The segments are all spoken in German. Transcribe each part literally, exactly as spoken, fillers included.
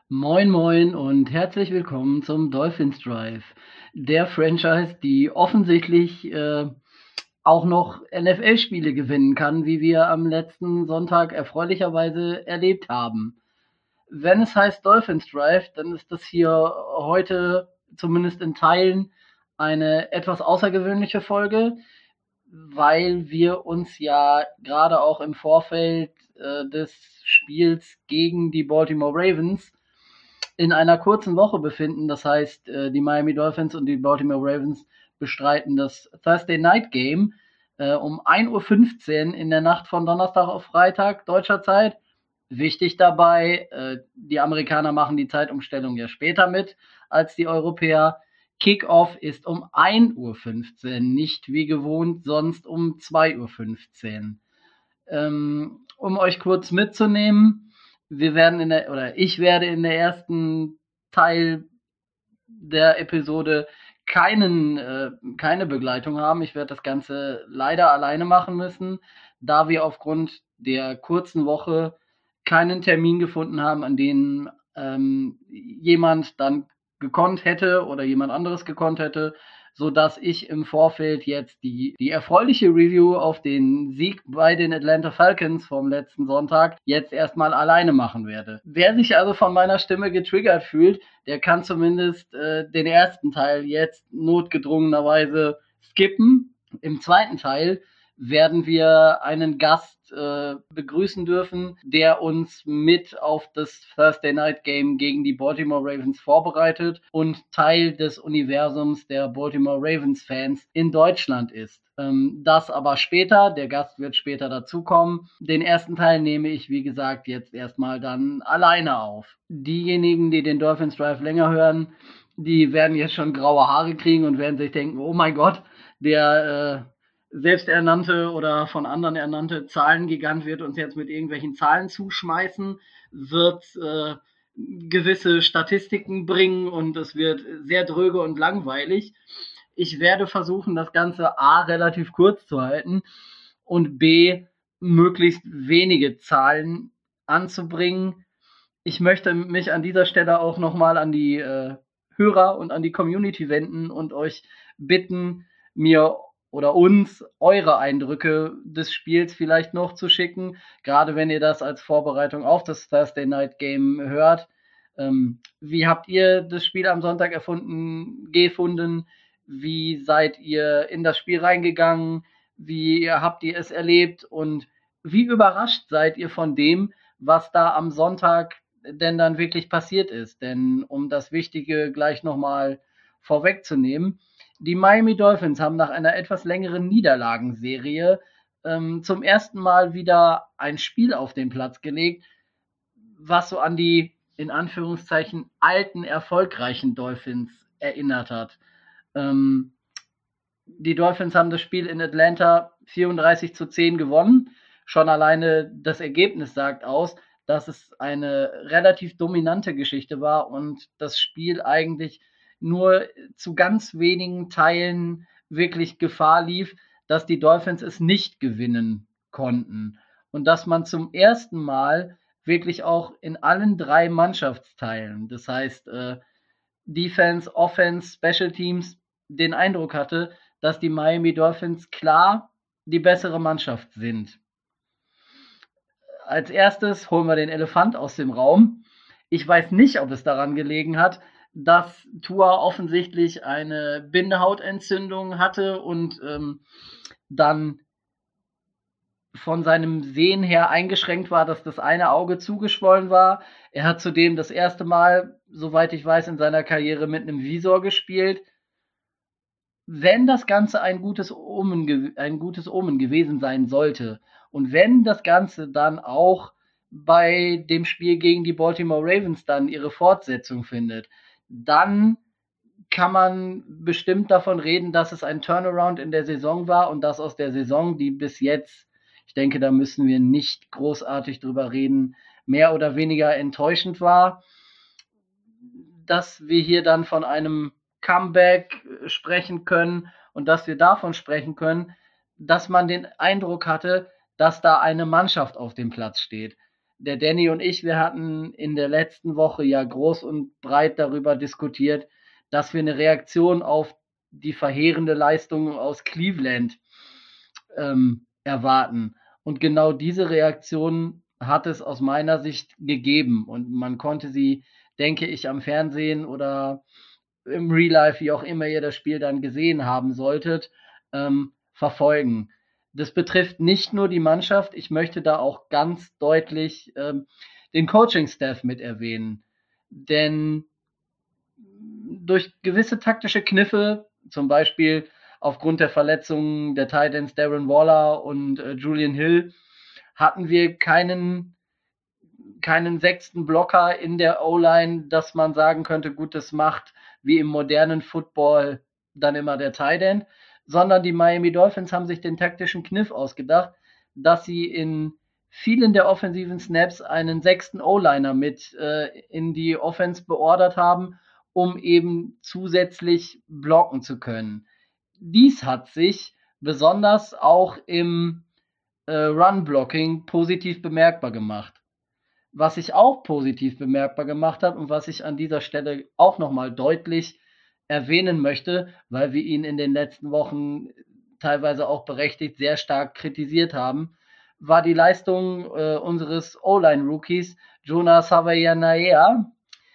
Moin Moin und herzlich willkommen zum Dolphins Drive, der Franchise, die offensichtlich äh, auch noch N F L-Spiele gewinnen kann, wie wir am letzten Sonntag erfreulicherweise erlebt haben. Wenn es heißt Dolphins Drive, dann ist das hier heute zumindest in Teilen eine etwas außergewöhnliche Folge, weil wir uns ja gerade auch im Vorfeld äh, des Spiels gegen die Baltimore Ravens in einer kurzen Woche befinden. Das heißt, äh, die Miami Dolphins und die Baltimore Ravens bestreiten das Thursday Night Game äh, um ein Uhr fünfzehn in der Nacht von Donnerstag auf Freitag deutscher Zeit. Wichtig dabei, äh, die Amerikaner machen die Zeitumstellung ja später mit als die Europäer. Kickoff ist um ein Uhr fünfzehn, nicht wie gewohnt sonst um zwei Uhr fünfzehn. Ähm, um euch kurz mitzunehmen, wir werden in der, oder ich werde in der ersten Teil der Episode keinen, äh, keine Begleitung haben. Ich werde das Ganze leider alleine machen müssen, da wir aufgrund der kurzen Woche keinen Termin gefunden haben, an dem ähm, jemand dann gekonnt hätte oder jemand anderes gekonnt hätte, so dass ich im Vorfeld jetzt die, die erfreuliche Review auf den Sieg bei den Atlanta Falcons vom letzten Sonntag jetzt erstmal alleine machen werde. Wer sich also von meiner Stimme getriggert fühlt, der kann zumindest äh, den ersten Teil jetzt notgedrungenerweise skippen. Im zweiten Teil werden wir einen Gast äh, begrüßen dürfen, der uns mit auf das Thursday Night Game gegen die Baltimore Ravens vorbereitet und Teil des Universums der Baltimore Ravens Fans in Deutschland ist. Ähm, das aber später, der Gast wird später dazukommen. Den ersten Teil nehme ich, wie gesagt, jetzt erstmal dann alleine auf. Diejenigen, die den Dolphins Drive länger hören, die werden jetzt schon graue Haare kriegen und werden sich denken, oh mein Gott, der äh, selbsternannte oder von anderen ernannte Zahlengigant wird uns jetzt mit irgendwelchen Zahlen zuschmeißen, wird äh, gewisse Statistiken bringen und es wird sehr dröge und langweilig. Ich werde versuchen, das Ganze A relativ kurz zu halten und B möglichst wenige Zahlen anzubringen. Ich möchte mich an dieser Stelle auch nochmal an die äh, Hörer und an die Community wenden und euch bitten, mir oder uns eure Eindrücke des Spiels vielleicht noch zu schicken, gerade wenn ihr das als Vorbereitung auf das Thursday Night Game hört. Ähm, wie habt ihr das Spiel am Sonntag erfunden, gefunden? Wie seid ihr in das Spiel reingegangen? Wie habt ihr es erlebt? Und wie überrascht seid ihr von dem, was da am Sonntag denn dann wirklich passiert ist? Denn um das Wichtige gleich nochmal vorwegzunehmen, die Miami Dolphins haben nach einer etwas längeren Niederlagenserie ähm, zum ersten Mal wieder ein Spiel auf den Platz gelegt, was so an die in Anführungszeichen alten, erfolgreichen Dolphins erinnert hat. Ähm, die Dolphins haben das Spiel in Atlanta vierunddreißig zu zehn gewonnen. Schon alleine das Ergebnis sagt aus, dass es eine relativ dominante Geschichte war und das Spiel eigentlich nur zu ganz wenigen Teilen wirklich Gefahr lief, dass die Dolphins es nicht gewinnen konnten. Und dass man zum ersten Mal wirklich auch in allen drei Mannschaftsteilen, das heißt äh, Defense, Offense, Special Teams, den Eindruck hatte, dass die Miami Dolphins klar die bessere Mannschaft sind. Als erstes holen wir den Elefant aus dem Raum. Ich weiß nicht, ob es daran gelegen hat, dass Tua offensichtlich eine Bindehautentzündung hatte und ähm, dann von seinem Sehen her eingeschränkt war, dass das eine Auge zugeschwollen war. Er hat zudem das erste Mal, soweit ich weiß, in seiner Karriere mit einem Visor gespielt. Wenn das Ganze ein gutes Omen, ein gutes Omen gewesen sein sollte und wenn das Ganze dann auch bei dem Spiel gegen die Baltimore Ravens dann ihre Fortsetzung findet, dann kann man bestimmt davon reden, dass es ein Turnaround in der Saison war und dass aus der Saison, die bis jetzt, ich denke, da müssen wir nicht großartig drüber reden, mehr oder weniger enttäuschend war, dass wir hier dann von einem Comeback sprechen können und dass wir davon sprechen können, dass man den Eindruck hatte, dass da eine Mannschaft auf dem Platz steht. der Danny und ich, wir hatten in der letzten Woche ja groß und breit darüber diskutiert, dass wir eine Reaktion auf die verheerende Leistung aus Cleveland ähm, erwarten. Und genau diese Reaktion hat es aus meiner Sicht gegeben. Und man konnte sie, denke ich, am Fernsehen oder im Real Life, wie auch immer ihr das Spiel dann gesehen haben solltet, ähm, verfolgen. Das betrifft nicht nur die Mannschaft, ich möchte da auch ganz deutlich ähm, den Coaching-Staff mit erwähnen. Denn durch gewisse taktische Kniffe, zum Beispiel aufgrund der Verletzungen der Titans Darren Waller und äh, Julian Hill, hatten wir keinen, keinen sechsten Blocker in der O-Line, dass man sagen könnte, gut, das macht wie im modernen Football dann immer der Tight End, sondern die Miami Dolphins haben sich den taktischen Kniff ausgedacht, dass sie in vielen der offensiven Snaps einen sechsten O-Liner mit äh, in die Offense beordert haben, um eben zusätzlich blocken zu können. Dies hat sich besonders auch im äh, Run-Blocking positiv bemerkbar gemacht. Was sich auch positiv bemerkbar gemacht hat und was ich an dieser Stelle auch nochmal deutlich erwähnen möchte, weil wir ihn in den letzten Wochen teilweise auch berechtigt sehr stark kritisiert haben, war die Leistung äh, unseres O-Line-Rookies Jonah Savaiinaea,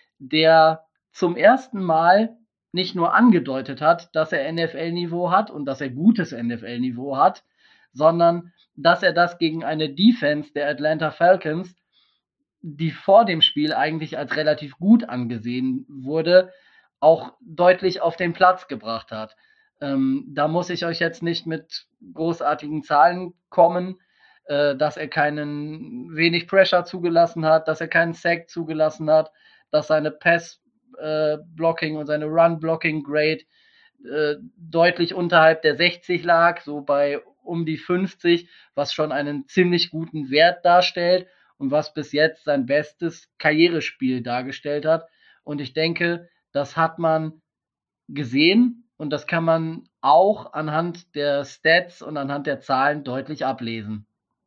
der zum ersten Mal nicht nur angedeutet hat, dass er N F L-Niveau hat und dass er gutes N F L-Niveau hat, sondern dass er das gegen eine Defense der Atlanta Falcons, die vor dem Spiel eigentlich als relativ gut angesehen wurde, auch deutlich auf den Platz gebracht hat. Ähm, da muss ich euch jetzt nicht mit großartigen Zahlen kommen, äh, dass er keinen wenig Pressure zugelassen hat, dass er keinen Sack zugelassen hat, dass seine Pass-Blocking äh, und seine Run-Blocking-Grade äh, deutlich unterhalb der sechzig lag, so bei um die fünfzig, was schon einen ziemlich guten Wert darstellt und was bis jetzt sein bestes Karrierespiel dargestellt hat. Und ich denke, das hat man gesehen und das kann man auch anhand der Stats und anhand der Zahlen deutlich ablesen.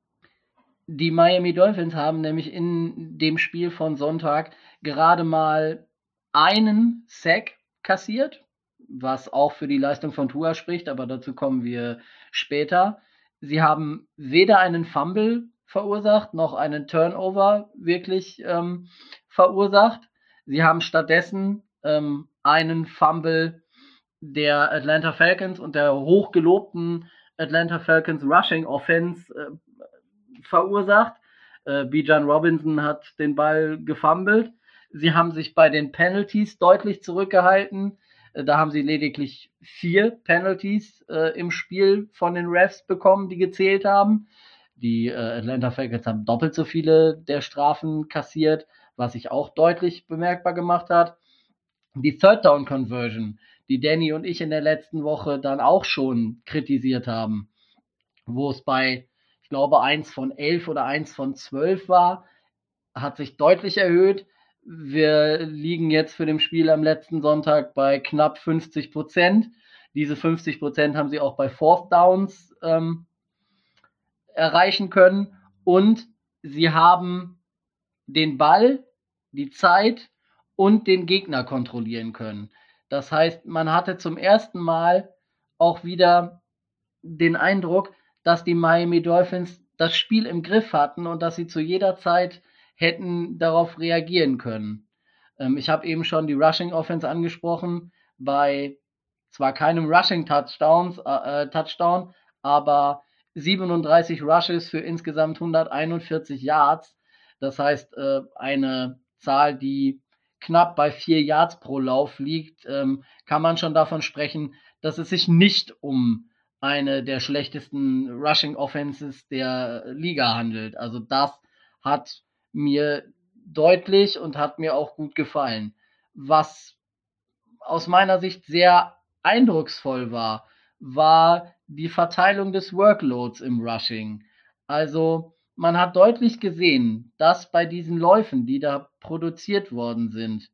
Die Miami Dolphins haben nämlich in dem Spiel von Sonntag gerade mal einen Sack kassiert, was auch für die Leistung von Tua spricht, aber dazu kommen wir später. Sie haben weder einen Fumble verursacht noch einen Turnover wirklich ähm, verursacht. Sie haben stattdessen ähm, einen Fumble der Atlanta Falcons und der hochgelobten Atlanta Falcons Rushing Offense äh, verursacht. Äh, Bijan Robinson hat den Ball gefummelt. Sie haben sich bei den Penalties deutlich zurückgehalten. Äh, da haben sie lediglich vier Penalties äh, im Spiel von den Refs bekommen, die gezählt haben. Die äh, Atlanta Falcons haben doppelt so viele der Strafen kassiert, was sich auch deutlich bemerkbar gemacht hat. Die Third Down Conversion, die Danny und ich in der letzten Woche dann auch schon kritisiert haben, wo es bei, ich glaube, eins von elf oder eins von zwölf war, hat sich deutlich erhöht. Wir liegen jetzt für dem Spiel am letzten Sonntag bei knapp fünfzig Prozent. Diese fünfzig Prozent haben sie auch bei Fourth Downs ähm, erreichen können. Und sie haben den Ball, die Zeit und den Gegner kontrollieren können. Das heißt, man hatte zum ersten Mal auch wieder den Eindruck, dass die Miami Dolphins das Spiel im Griff hatten und dass sie zu jeder Zeit hätten darauf reagieren können. Ähm, ich habe eben schon die Rushing Offense angesprochen, bei zwar keinem Rushing Touchdowns, äh, Touchdown, aber siebenunddreißig Rushes für insgesamt hunderteinundvierzig Yards. Das heißt, äh, eine Zahl, die knapp bei vier Yards pro Lauf liegt, ähm, kann man schon davon sprechen, dass es sich nicht um eine der schlechtesten Rushing Offenses der Liga handelt. Also das hat mir deutlich und hat mir auch gut gefallen. Was aus meiner Sicht sehr eindrucksvoll war, war die Verteilung des Workloads im Rushing. Also man hat deutlich gesehen, dass bei diesen Läufen, die da produziert worden sind,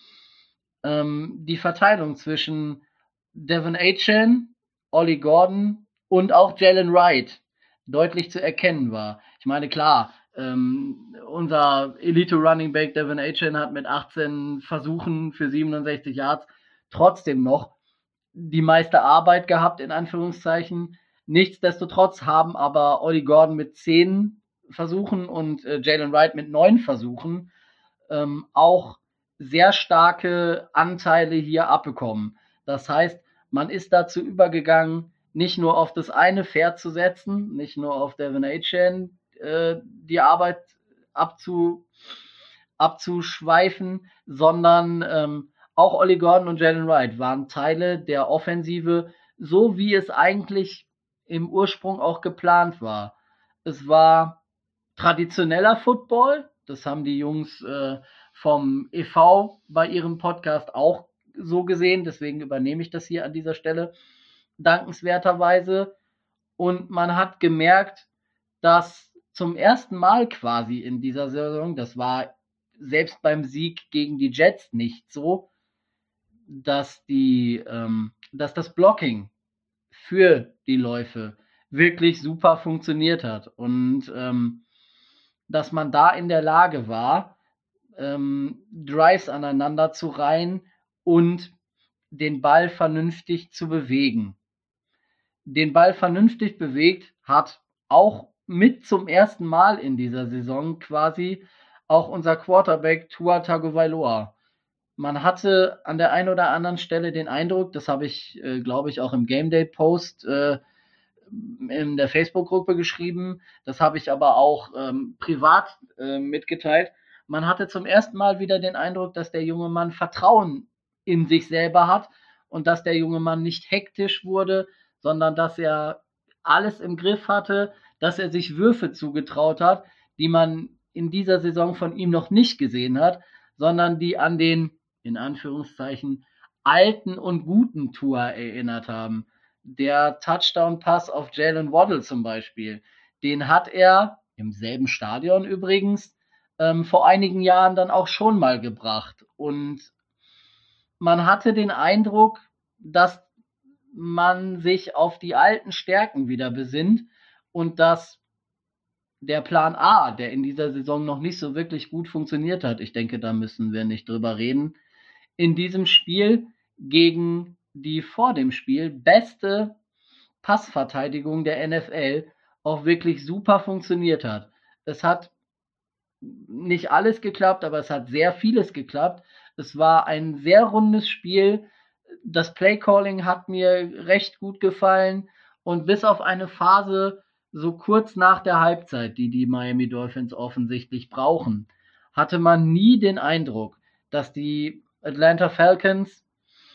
ähm, die Verteilung zwischen Devon Achane, Ollie Gordon und auch Jalen Wright deutlich zu erkennen war. Ich meine, klar, Ähm, unser Elite-Running-Back Devin Achane hat mit achtzehn Versuchen für siebenundsechzig Yards trotzdem noch die meiste Arbeit gehabt, in Anführungszeichen. Nichtsdestotrotz haben aber Ollie Gordon mit zehn Versuchen und äh, Jalen Wright mit neun Versuchen ähm, auch sehr starke Anteile hier abbekommen. Das heißt, man ist dazu übergegangen, nicht nur auf das eine Pferd zu setzen, nicht nur auf Devin Achane äh, die Arbeit abzu, abzuschweifen, sondern ähm, auch Ollie Gordon und Jalen Wright waren Teile der Offensive, so wie es eigentlich im Ursprung auch geplant war. Es war traditioneller Football, das haben die Jungs äh, vom E V bei ihrem Podcast auch so gesehen, deswegen übernehme ich das hier an dieser Stelle dankenswerterweise. Und man hat gemerkt, dass zum ersten Mal quasi in dieser Saison, das war selbst beim Sieg gegen die Jets nicht so, dass die, ähm, dass das Blocking für die Läufe wirklich super funktioniert hat und ähm, dass man da in der Lage war, ähm, Drives aneinander zu reihen und den Ball vernünftig zu bewegen. Den Ball vernünftig bewegt hat auch mit zum ersten Mal in dieser Saison quasi auch unser Quarterback Tua Tagovailoa. Man hatte an der einen oder anderen Stelle den Eindruck, das habe ich, äh, glaube ich, auch im Game Day Post äh, in der Facebook-Gruppe geschrieben, das habe ich aber auch ähm, privat äh, mitgeteilt. Man hatte zum ersten Mal wieder den Eindruck, dass der junge Mann Vertrauen in sich selber hat und dass der junge Mann nicht hektisch wurde, sondern dass er alles im Griff hatte, dass er sich Würfe zugetraut hat, die man in dieser Saison von ihm noch nicht gesehen hat, sondern die an den, in Anführungszeichen, alten und guten Tua erinnert haben. Der Touchdown-Pass auf Jalen Waddle zum Beispiel, den hat er im selben Stadion übrigens ähm, vor einigen Jahren dann auch schon mal gebracht. Und man hatte den Eindruck, dass man sich auf die alten Stärken wieder besinnt und dass der Plan A, der in dieser Saison noch nicht so wirklich gut funktioniert hat, ich denke, da müssen wir nicht drüber reden, in diesem Spiel gegen die vor dem Spiel beste Passverteidigung der N F L auch wirklich super funktioniert hat. Es hat nicht alles geklappt, aber es hat sehr vieles geklappt. Es war ein sehr rundes Spiel. Das Playcalling hat mir recht gut gefallen und bis auf eine Phase so kurz nach der Halbzeit, die die Miami Dolphins offensichtlich brauchen, hatte man nie den Eindruck, dass die Atlanta Falcons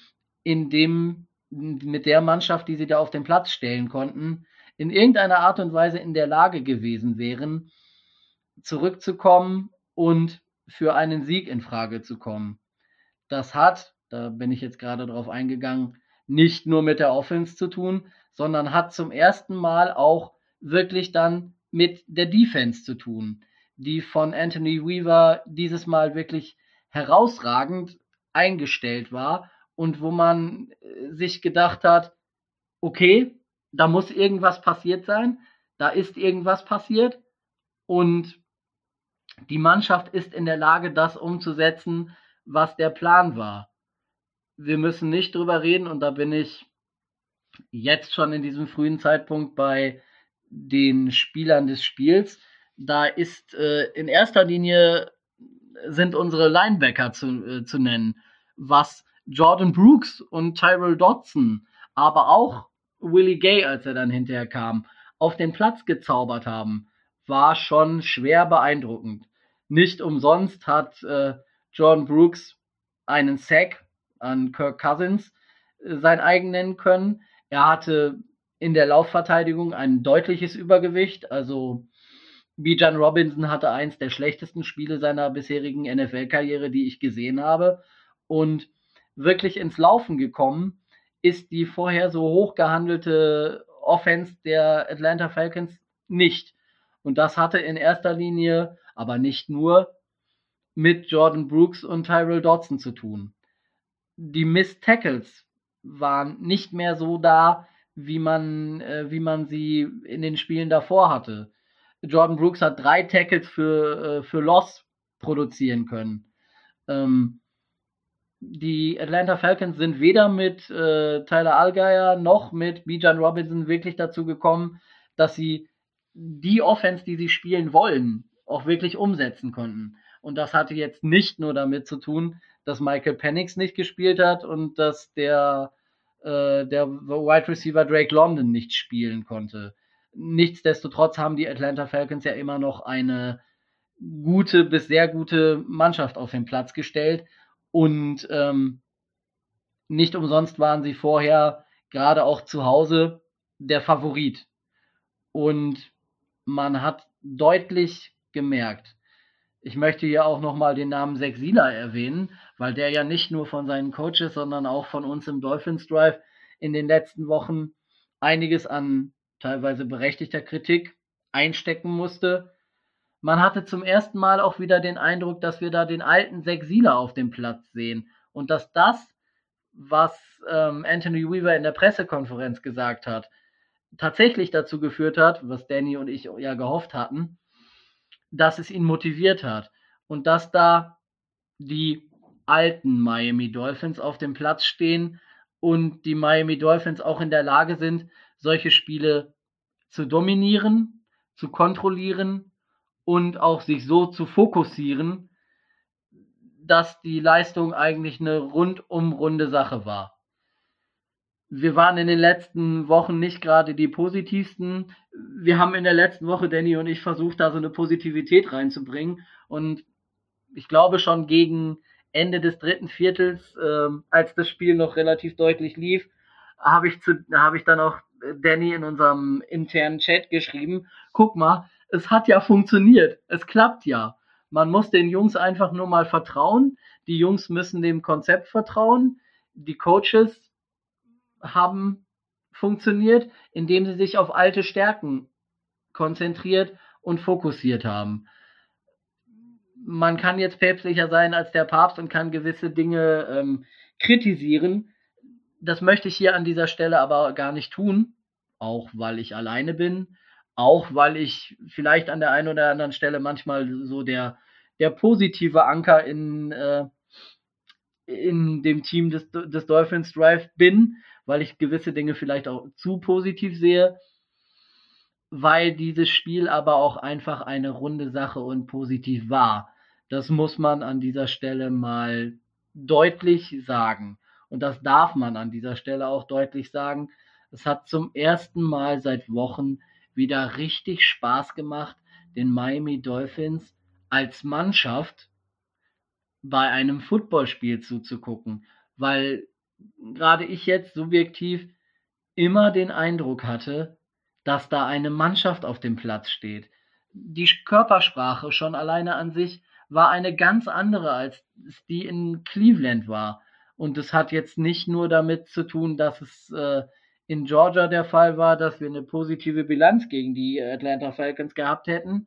in dem mit der Mannschaft, die sie da auf den Platz stellen konnten, in irgendeiner Art und Weise in der Lage gewesen wären, zurückzukommen und für einen Sieg in Frage zu kommen. Das hat, da bin ich jetzt gerade drauf eingegangen, nicht nur mit der Offense zu tun, sondern hat zum ersten Mal auch wirklich dann mit der Defense zu tun, die von Anthony Weaver dieses Mal wirklich herausragend eingestellt war und wo man sich gedacht hat, okay, da muss irgendwas passiert sein, da ist irgendwas passiert und die Mannschaft ist in der Lage, das umzusetzen, was der Plan war. Wir müssen nicht drüber reden und da bin ich jetzt schon in diesem frühen Zeitpunkt bei den Spielern des Spiels. Da ist äh, in erster Linie sind unsere Linebacker zu, äh, zu nennen, was Jordan Brooks und Tyrell Dodson, aber auch Willie Gay, als er dann hinterher kam, auf den Platz gezaubert haben, war schon schwer beeindruckend. Nicht umsonst hat äh, Jordan Brooks einen Sack an Kirk Cousins äh, sein eigen nennen können. Er hatte in der Laufverteidigung ein deutliches Übergewicht, also Bijan Robinson hatte eins der schlechtesten Spiele seiner bisherigen N F L-Karriere, die ich gesehen habe. Und wirklich ins Laufen gekommen ist die vorher so hoch gehandelte Offense der Atlanta Falcons nicht. Und das hatte in erster Linie, aber nicht nur, mit Jordan Brooks und Tyrell Dodson zu tun. Die Missed Tackles waren nicht mehr so da, wie man, äh, wie man sie in den Spielen davor hatte. Jordan Brooks hat drei Tackles für, äh, für Loss produzieren können. Ähm, die Atlanta Falcons sind weder mit äh, Tyler Allgeier noch mit Bijan Robinson wirklich dazu gekommen, dass sie die Offense, die sie spielen wollen, auch wirklich umsetzen konnten. Und das hatte jetzt nicht nur damit zu tun, dass Michael Penix nicht gespielt hat und dass der, äh, der Wide Receiver Drake London nicht spielen konnte. Nichtsdestotrotz haben die Atlanta Falcons ja immer noch eine gute bis sehr gute Mannschaft auf den Platz gestellt. Und ähm, nicht umsonst waren sie vorher gerade auch zu Hause der Favorit. Und man hat deutlich gemerkt, ich möchte hier auch nochmal den Namen Zach Sieler erwähnen, weil der ja nicht nur von seinen Coaches, sondern auch von uns im Dolphins Drive in den letzten Wochen einiges an teilweise berechtigter Kritik einstecken musste. Man hatte zum ersten Mal auch wieder den Eindruck, dass wir da den alten Zach Sieler auf dem Platz sehen und dass das, was ähm, Anthony Weaver in der Pressekonferenz gesagt hat, tatsächlich dazu geführt hat, was Danny und ich ja gehofft hatten, dass es ihn motiviert hat und dass da die alten Miami Dolphins auf dem Platz stehen und die Miami Dolphins auch in der Lage sind, solche Spiele zu dominieren, zu kontrollieren und auch sich so zu fokussieren, dass die Leistung eigentlich eine rundum runde Sache war. Wir waren in den letzten Wochen nicht gerade die positivsten. Wir haben in der letzten Woche, Danny und ich, versucht, da so eine Positivität reinzubringen. Und ich glaube schon gegen Ende des dritten Viertels, ähm, als das Spiel noch relativ deutlich lief, habe ich, zu, hab ich dann auch Danny in unserem internen Chat geschrieben, guck mal, es hat ja funktioniert, es klappt ja. Man muss den Jungs einfach nur mal vertrauen, die Jungs müssen dem Konzept vertrauen, die Coaches haben funktioniert, indem sie sich auf alte Stärken konzentriert und fokussiert haben. Man kann jetzt päpstlicher sein als der Papst und kann gewisse Dinge ähm, kritisieren. Das möchte ich hier an dieser Stelle aber gar nicht tun, auch weil ich alleine bin, auch weil ich vielleicht an der einen oder anderen Stelle manchmal so der, der positive Anker in, äh, in dem Team des, des Dolphins Drive bin, weil ich gewisse Dinge vielleicht auch zu positiv sehe, weil dieses Spiel aber auch einfach eine runde Sache und positiv war. Das muss man an dieser Stelle mal deutlich sagen. Und das darf man an dieser Stelle auch deutlich sagen. Es hat zum ersten Mal seit Wochen wieder richtig Spaß gemacht, den Miami Dolphins als Mannschaft bei einem Footballspiel zuzugucken, weil gerade ich jetzt subjektiv immer den Eindruck hatte, dass da eine Mannschaft auf dem Platz steht. Die Körpersprache schon alleine an sich war eine ganz andere, als es die in Cleveland war. Und es hat jetzt nicht nur damit zu tun, dass es äh, in Georgia der Fall war, dass wir eine positive Bilanz gegen die Atlanta Falcons gehabt hätten,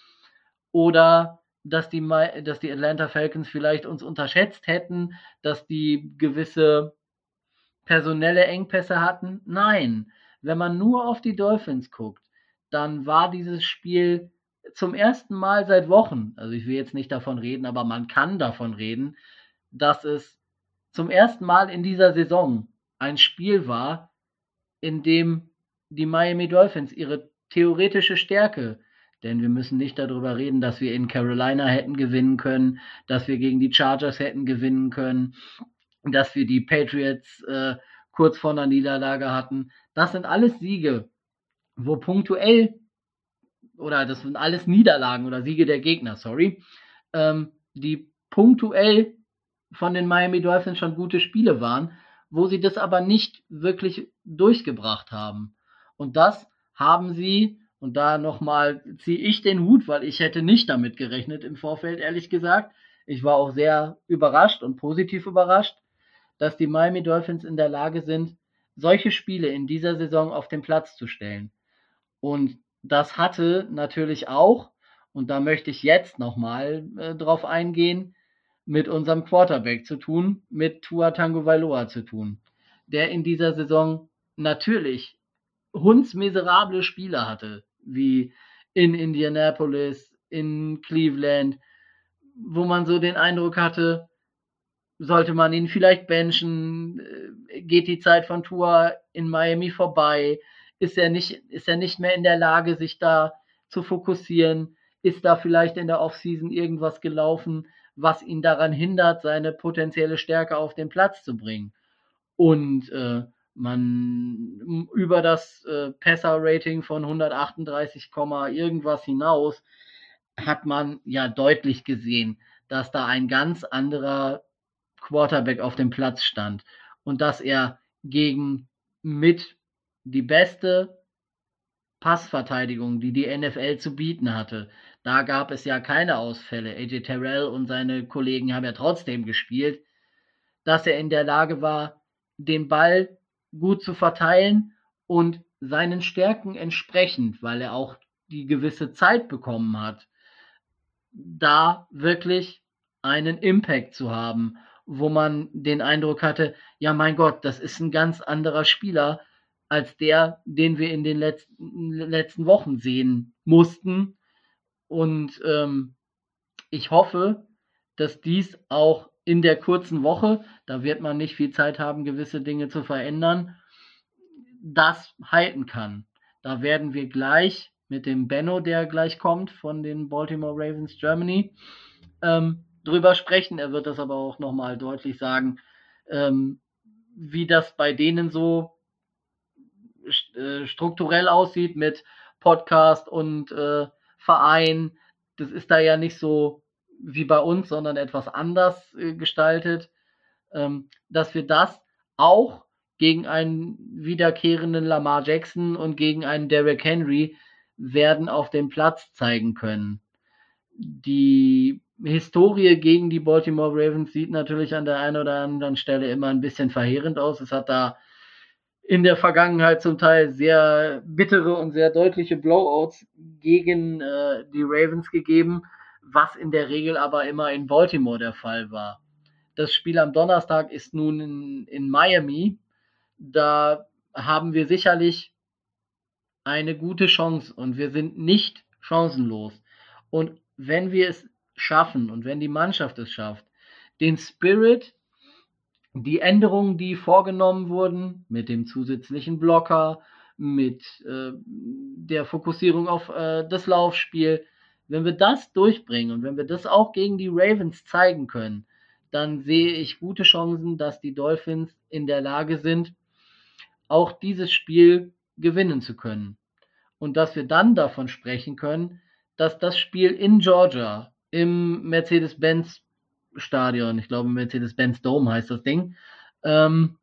oder dass die, dass die Atlanta Falcons vielleicht uns unterschätzt hätten, dass die gewisse personelle Engpässe hatten. Nein, wenn man nur auf die Dolphins guckt, dann war dieses Spiel zum ersten Mal seit Wochen, also ich will jetzt nicht davon reden, aber man kann davon reden, dass es zum ersten Mal in dieser Saison ein Spiel war, in dem die Miami Dolphins ihre theoretische Stärke, denn wir müssen nicht darüber reden, dass wir in Carolina hätten gewinnen können, dass wir gegen die Chargers hätten gewinnen können, dass wir die Patriots äh, kurz vor einer Niederlage hatten. Das sind alles Siege, wo punktuell, oder das sind alles Niederlagen oder Siege der Gegner, sorry, ähm, die punktuell von den Miami Dolphins schon gute Spiele waren, wo sie das aber nicht wirklich durchgebracht haben. Und das haben sie, und da nochmal ziehe ich den Hut, weil ich hätte nicht damit gerechnet im Vorfeld, ehrlich gesagt. Ich war auch sehr überrascht und positiv überrascht, dass die Miami Dolphins in der Lage sind, solche Spiele in dieser Saison auf den Platz zu stellen. Und das hatte natürlich auch, und da möchte ich jetzt nochmal äh, drauf eingehen, mit unserem Quarterback zu tun, mit Tua Tagovailoa zu tun, der in dieser Saison natürlich hundsmiserable Spiele hatte, wie in Indianapolis, in Cleveland, wo man so den Eindruck hatte, sollte man ihn vielleicht benchen, äh, geht die Zeit von Tua in Miami vorbei, ist er nicht, ist er nicht mehr in der Lage, sich da zu fokussieren, ist da vielleicht in der Offseason irgendwas gelaufen, was ihn daran hindert, seine potenzielle Stärke auf den Platz zu bringen. Und äh, man über das äh, Passer-Rating von hundertachtunddreißig, irgendwas hinaus hat man ja deutlich gesehen, dass da ein ganz anderer Quarterback auf dem Platz stand und dass er gegen mit die beste Passverteidigung, die die N F L zu bieten hatte. Da gab es ja keine Ausfälle. A J Terrell und seine Kollegen haben ja trotzdem gespielt, dass er in der Lage war, den Ball gut zu verteilen und seinen Stärken entsprechend, weil er auch die gewisse Zeit bekommen hat, da wirklich einen Impact zu haben, wo man den Eindruck hatte, ja mein Gott, das ist ein ganz anderer Spieler als der, den wir in den letzten, letzten Wochen sehen mussten. Und ähm, ich hoffe, dass dies auch in der kurzen Woche, da wird man nicht viel Zeit haben, gewisse Dinge zu verändern, das halten kann. Da werden wir gleich mit dem Benno, der gleich kommt von den Baltimore Ravens Germany, ähm, drüber sprechen. Er wird das aber auch nochmal deutlich sagen, ähm, wie das bei denen so äh, strukturell aussieht mit Podcast und äh, Verein. Das ist da ja nicht so wie bei uns, sondern etwas anders äh, gestaltet, ähm, dass wir das auch gegen einen wiederkehrenden Lamar Jackson und gegen einen Derrick Henry werden auf dem Platz zeigen können. Die Historie gegen die Baltimore Ravens sieht natürlich an der einen oder anderen Stelle immer ein bisschen verheerend aus. Es hat da in der Vergangenheit zum Teil sehr bittere und sehr deutliche Blowouts gegen äh, die Ravens gegeben, was in der Regel aber immer in Baltimore der Fall war. Das Spiel am Donnerstag ist nun in, in Miami. Da haben wir sicherlich eine gute Chance und wir sind nicht chancenlos. Und wenn wir es schaffen und wenn die Mannschaft es schafft, den Spirit, die Änderungen, die vorgenommen wurden, mit dem zusätzlichen Blocker, mit äh, der Fokussierung auf äh, das Laufspiel, wenn wir das durchbringen und wenn wir das auch gegen die Ravens zeigen können, dann sehe ich gute Chancen, dass die Dolphins in der Lage sind, auch dieses Spiel gewinnen zu können. Und dass wir dann davon sprechen können, dass das Spiel in Georgia im Mercedes-Benz Stadion, ich glaube Mercedes-Benz Dome heißt das Ding, ähm,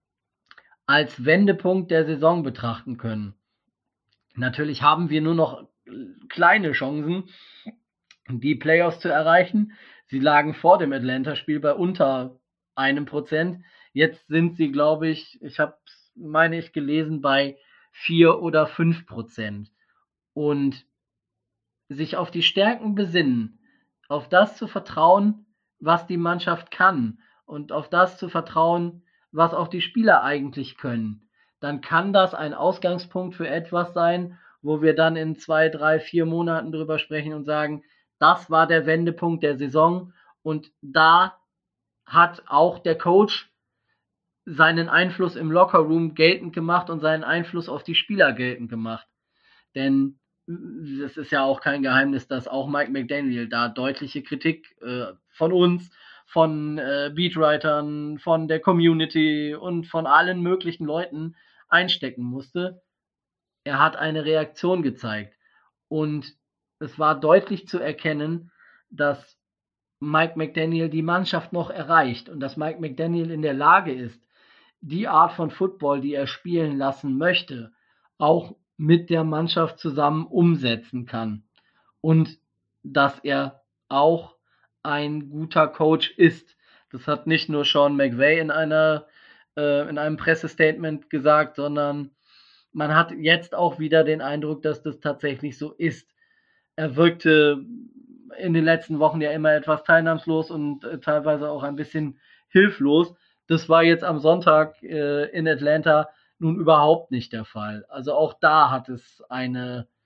als Wendepunkt der Saison betrachten können. Natürlich haben wir nur noch kleine Chancen, die Playoffs zu erreichen. Sie lagen vor dem Atlanta-Spiel bei unter einem Prozent. Jetzt sind sie, glaube ich, ich habe, meine ich, gelesen, bei vier oder fünf Prozent. Und sich auf die Stärken besinnen, auf das zu vertrauen, was die Mannschaft kann und auf das zu vertrauen, was auch die Spieler eigentlich können, dann kann das ein Ausgangspunkt für etwas sein, wo wir dann in zwei, drei, vier Monaten drüber sprechen und sagen, das war der Wendepunkt der Saison und da hat auch der Coach seinen Einfluss im Lockerroom geltend gemacht und seinen Einfluss auf die Spieler geltend gemacht. Denn es ist ja auch kein Geheimnis, dass auch Mike McDaniel da deutliche Kritik äh, von uns, von äh, Beatwritern, von der Community und von allen möglichen Leuten einstecken musste. Er hat eine Reaktion gezeigt und es war deutlich zu erkennen, dass Mike McDaniel die Mannschaft noch erreicht und dass Mike McDaniel in der Lage ist, die Art von Football, die er spielen lassen möchte, auch mit der Mannschaft zusammen umsetzen kann. Und dass er auch ein guter Coach ist. Das hat nicht nur Sean McVay in einer äh, in einem Pressestatement gesagt, sondern man hat jetzt auch wieder den Eindruck, dass das tatsächlich so ist. Er wirkte in den letzten Wochen ja immer etwas teilnahmslos und äh, teilweise auch ein bisschen hilflos. Das war jetzt am Sonntag äh, in Atlanta nun überhaupt nicht der Fall. Also auch da hat es eine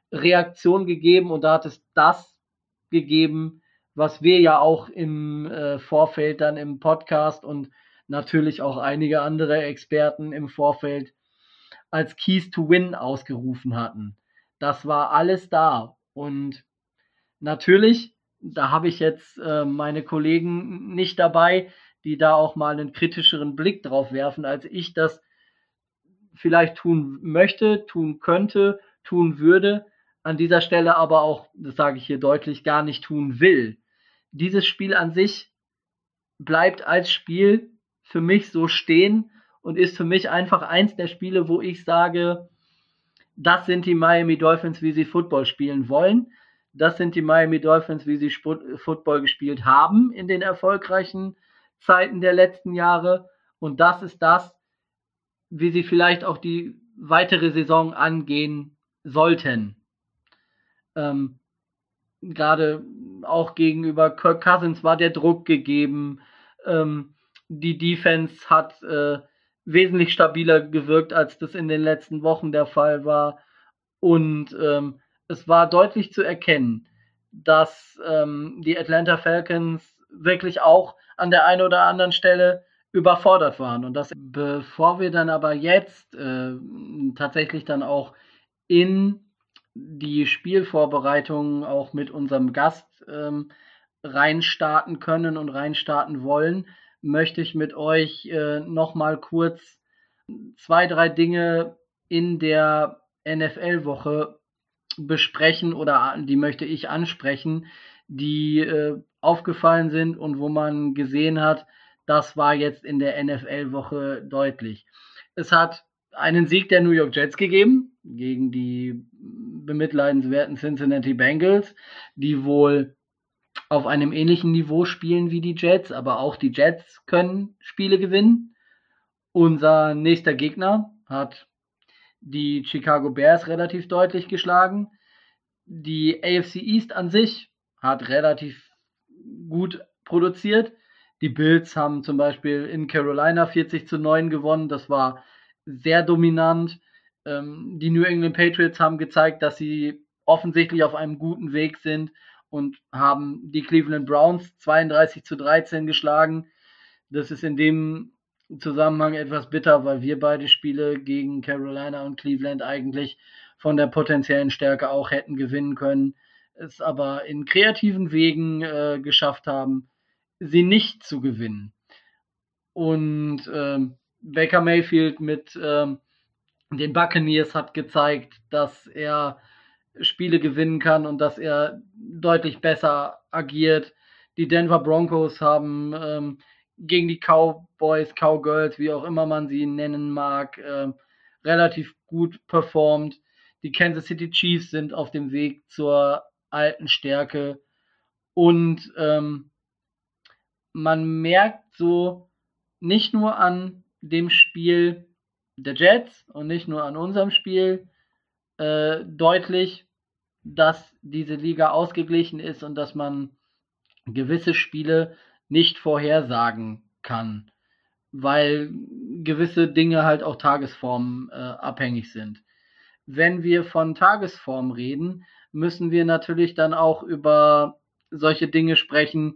Reaktion gegeben und da hat es das gegeben, was wir ja auch im äh, Vorfeld dann im Podcast und natürlich auch einige andere Experten im Vorfeld als Keys to Win ausgerufen hatten. Das war alles da und natürlich, da habe ich jetzt äh, meine Kollegen nicht dabei, die da auch mal einen kritischeren Blick drauf werfen, als ich das vielleicht tun möchte, tun könnte, tun würde, an dieser Stelle aber auch, das sage ich hier deutlich, gar nicht tun will. Dieses Spiel an sich bleibt als Spiel für mich so stehen und ist für mich einfach eins der Spiele, wo ich sage, das sind die Miami Dolphins, wie sie Football spielen wollen. Das sind die Miami Dolphins, wie sie Football gespielt haben in den erfolgreichen Zeiten der letzten Jahre. Und das ist das, wie sie vielleicht auch die weitere Saison angehen sollten. Ähm, Gerade auch gegenüber Kirk Cousins war der Druck gegeben. Ähm, die Defense hat äh, wesentlich stabiler gewirkt, als das in den letzten Wochen der Fall war. Und ähm, es war deutlich zu erkennen, dass ähm, die Atlanta Falcons wirklich auch an der einen oder anderen Stelle überfordert waren. Und das, bevor wir dann aber jetzt äh, tatsächlich dann auch in die Spielvorbereitungen auch mit unserem Gast ähm, reinstarten können und reinstarten wollen, möchte ich mit euch äh, nochmal kurz zwei, drei Dinge in der N F L-Woche besprechen oder die möchte ich ansprechen, die äh, aufgefallen sind und wo man gesehen hat, das war jetzt in der N F L-Woche deutlich. Es hat einen Sieg der New York Jets gegeben gegen die bemitleidenswerten Cincinnati Bengals, die wohl auf einem ähnlichen Niveau spielen wie die Jets, aber auch die Jets können Spiele gewinnen. Unser nächster Gegner hat die Chicago Bears relativ deutlich geschlagen. Die A F C East an sich hat relativ gut produziert. Die Bills haben zum Beispiel in Carolina vierzig zu neun gewonnen. Das war sehr dominant. Ähm, die New England Patriots haben gezeigt, dass sie offensichtlich auf einem guten Weg sind und haben die Cleveland Browns zweiunddreißig zu dreizehn geschlagen. Das ist in dem Zusammenhang etwas bitter, weil wir beide Spiele gegen Carolina und Cleveland eigentlich von der potenziellen Stärke auch hätten gewinnen können, es aber in kreativen Wegen äh, geschafft haben, sie nicht zu gewinnen. Und ähm, Baker Mayfield mit ähm, den Buccaneers hat gezeigt, dass er Spiele gewinnen kann und dass er deutlich besser agiert. Die Denver Broncos haben ähm, gegen die Cowboys, Cowgirls, wie auch immer man sie nennen mag, äh, relativ gut performt. Die Kansas City Chiefs sind auf dem Weg zur alten Stärke und ähm, man merkt so nicht nur an dem Spiel der Jets und nicht nur an unserem Spiel äh, deutlich, dass diese Liga ausgeglichen ist und dass man gewisse Spiele nicht vorhersagen kann, weil gewisse Dinge halt auch Tagesform äh, abhängig sind. Wenn wir von Tagesform reden, müssen wir natürlich dann auch über solche Dinge sprechen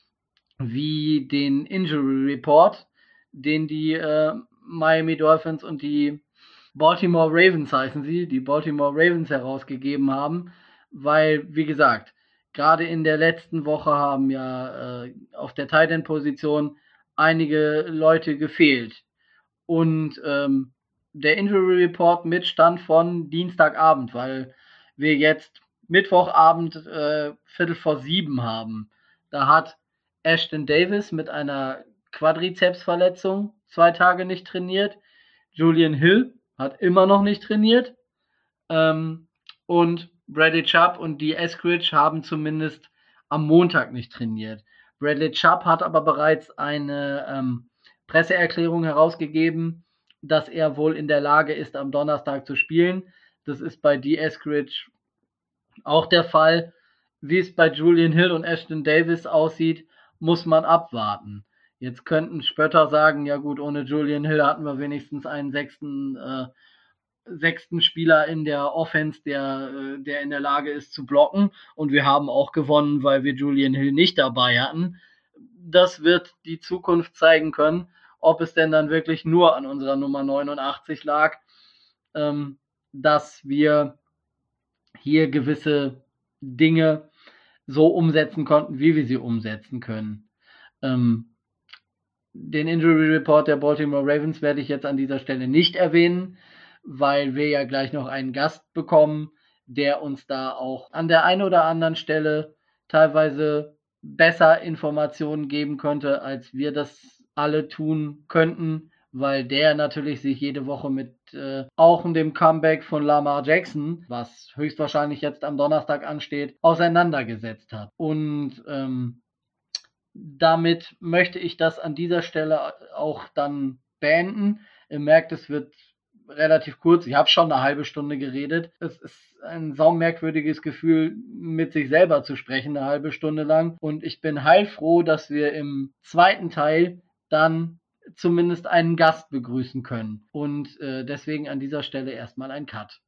wie den Injury Report, den die äh, Miami Dolphins und die Baltimore Ravens heißen sie, die Baltimore Ravens herausgegeben haben, weil, wie gesagt, gerade in der letzten Woche haben ja äh, auf der Tight End Position einige Leute gefehlt. Und ähm, der Injury Report mit Stand von Dienstagabend, weil wir jetzt Mittwochabend äh, Viertel vor sieben haben. Da hat Ashton Davis mit einer Quadrizepsverletzung zwei Tage nicht trainiert. Julian Hill hat immer noch nicht trainiert. Ähm, und Bradley Chubb und die Eskridge haben zumindest am Montag nicht trainiert. Bradley Chubb hat aber bereits eine ähm, Presseerklärung herausgegeben, dass er wohl in der Lage ist, am Donnerstag zu spielen. Das ist bei D. Eskridge auch der Fall. Wie es bei Julian Hill und Ashton Davis aussieht, muss man abwarten. Jetzt könnten Spötter sagen, ja gut, ohne Julian Hill hatten wir wenigstens einen sechsten äh, sechsten Spieler in der Offense, der, äh, der in der Lage ist zu blocken. Und wir haben auch gewonnen, weil wir Julian Hill nicht dabei hatten. Das wird die Zukunft zeigen können, ob es denn dann wirklich nur an unserer Nummer neunundachtzig lag, ähm, dass wir hier gewisse Dinge so umsetzen konnten, wie wir sie umsetzen können. Ähm, den Injury Report der Baltimore Ravens werde ich jetzt an dieser Stelle nicht erwähnen, weil wir ja gleich noch einen Gast bekommen, der uns da auch an der einen oder anderen Stelle teilweise besser Informationen geben könnte, als wir das alle tun könnten, weil der natürlich sich jede Woche mit äh, auch dem Comeback von Lamar Jackson, was höchstwahrscheinlich jetzt am Donnerstag ansteht, auseinandergesetzt hat. Und ähm, damit möchte ich das an dieser Stelle auch dann beenden. Ihr merkt, es wird relativ kurz. Ich habe schon eine halbe Stunde geredet. Es ist ein saumerkwürdiges Gefühl, mit sich selber zu sprechen, eine halbe Stunde lang. Und ich bin heilfroh, dass wir im zweiten Teil dann zumindest einen Gast begrüßen können. Und äh, deswegen an dieser Stelle erstmal ein Cut.